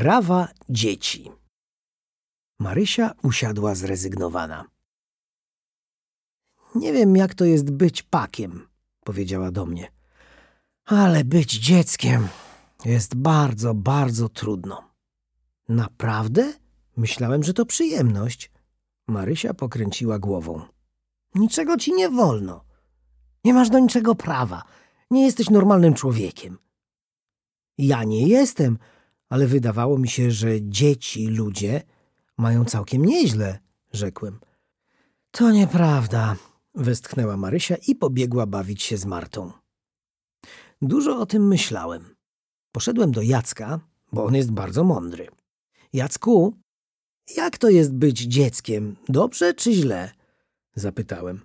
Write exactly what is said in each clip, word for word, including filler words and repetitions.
Prawa dzieci. Marysia usiadła zrezygnowana. Nie wiem, jak to jest być pakiem, powiedziała do mnie. Ale być dzieckiem jest bardzo, bardzo trudno. Naprawdę? Myślałem, że to przyjemność. Marysia pokręciła głową. Niczego ci nie wolno. Nie masz do niczego prawa. Nie jesteś normalnym człowiekiem. Ja nie jestem, ale wydawało mi się, że dzieci, ludzie mają całkiem nieźle, rzekłem. To nieprawda, westchnęła Marysia i pobiegła bawić się z Martą. Dużo o tym myślałem. Poszedłem do Jacka, bo on jest bardzo mądry. Jacku, jak to jest być dzieckiem? Dobrze czy źle? Zapytałem.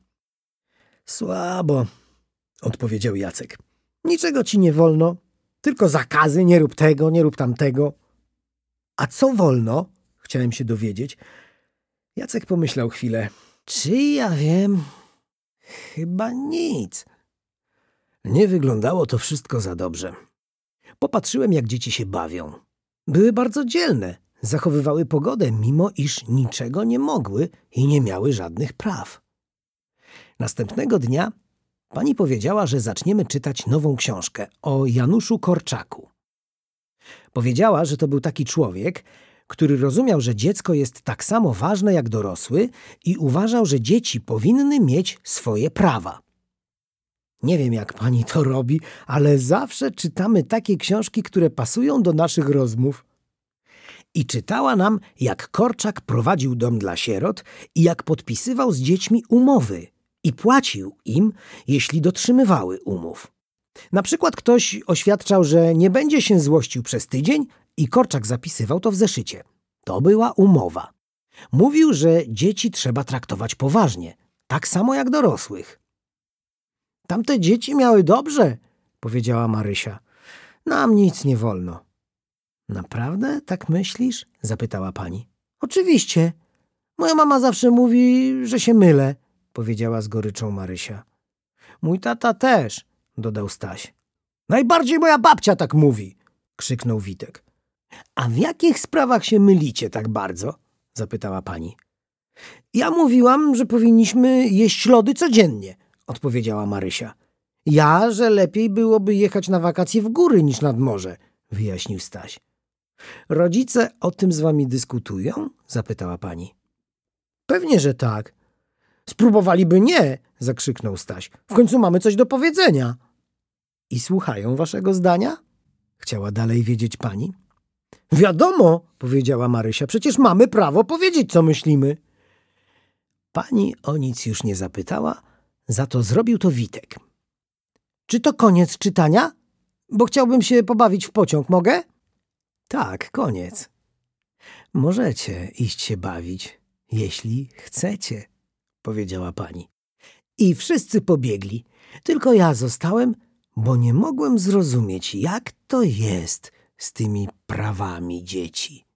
Słabo, odpowiedział Jacek. Niczego ci nie wolno, tylko zakazy, nie rób tego, nie rób tamtego. A co wolno? Chciałem się dowiedzieć. Jacek pomyślał chwilę. Czy ja wiem? Chyba nic. Nie wyglądało to wszystko za dobrze. Popatrzyłem, jak dzieci się bawią. Były bardzo dzielne, zachowywały pogodę, mimo iż niczego nie mogły i nie miały żadnych praw. Następnego dnia pani powiedziała, że zaczniemy czytać nową książkę o Januszu Korczaku. Powiedziała, że to był taki człowiek, który rozumiał, że dziecko jest tak samo ważne jak dorosły i uważał, że dzieci powinny mieć swoje prawa. Nie wiem, jak pani to robi, ale zawsze czytamy takie książki, które pasują do naszych rozmów. I czytała nam, jak Korczak prowadził dom dla sierot i jak podpisywał z dziećmi umowy i płacił im, jeśli dotrzymywały umów. Na przykład ktoś oświadczał, że nie będzie się złościł przez tydzień i Korczak zapisywał to w zeszycie. To była umowa. Mówił, że dzieci trzeba traktować poważnie, tak samo jak dorosłych. Tamte dzieci miały dobrze, powiedziała Marysia. Nam nic nie wolno. Naprawdę tak myślisz? Zapytała pani. Oczywiście. Moja mama zawsze mówi, że się mylę, powiedziała z goryczą Marysia. Mój tata też, dodał Staś. Najbardziej moja babcia tak mówi, krzyknął Witek. A w jakich sprawach się mylicie tak bardzo? Zapytała pani. Ja mówiłam, że powinniśmy jeść lody codziennie, odpowiedziała Marysia. Ja, że lepiej byłoby jechać na wakacje w góry niż nad morze, wyjaśnił Staś. Rodzice o tym z wami dyskutują? Zapytała pani. Pewnie, że tak. Spróbowaliby nie, zakrzyknął Staś. W końcu mamy coś do powiedzenia. I słuchają waszego zdania? Chciała dalej wiedzieć pani. Wiadomo, powiedziała Marysia, przecież mamy prawo powiedzieć, co myślimy. Pani o nic już nie zapytała, za to zrobił to Witek. Czy to koniec czytania? Bo chciałbym się pobawić w pociąg, mogę? Tak, koniec. Możecie iść się bawić, jeśli chcecie, powiedziała pani. I wszyscy pobiegli, tylko ja zostałem, bo nie mogłem zrozumieć, jak to jest z tymi prawami dzieci.